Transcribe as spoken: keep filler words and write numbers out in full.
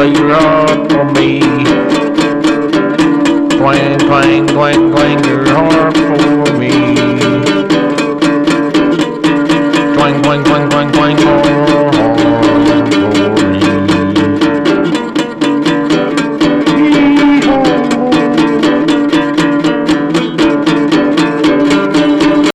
play your harp for me. Twang, twang, twang, twang your harp for me.